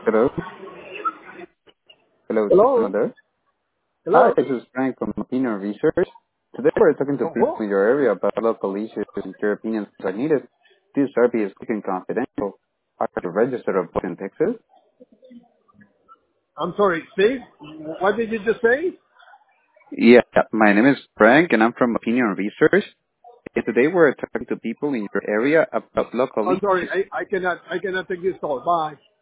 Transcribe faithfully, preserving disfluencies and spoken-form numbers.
Hello. Hello, Hello? customer there. Hi, Hello? this is Frank from Opinion Research. Today we're talking to From who? people in your area about local issues and your opinions are needed. This survey is quick and confidential. Are you registered of in Texas? I'm sorry, Steve. What did you just say? Yeah, my name is Frank and I'm from Opinion Research. And today we're talking to people in your area about local I'm sorry. issues. I, I cannot I cannot take this call. Bye.